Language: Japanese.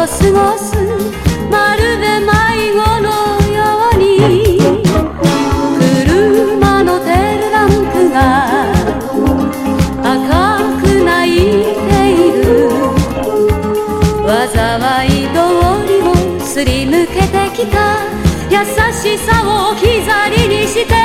過ごすまるで迷子のように車のテールランプが赤く泣いている災い通りをすり抜けてきた優しさを置き去りにして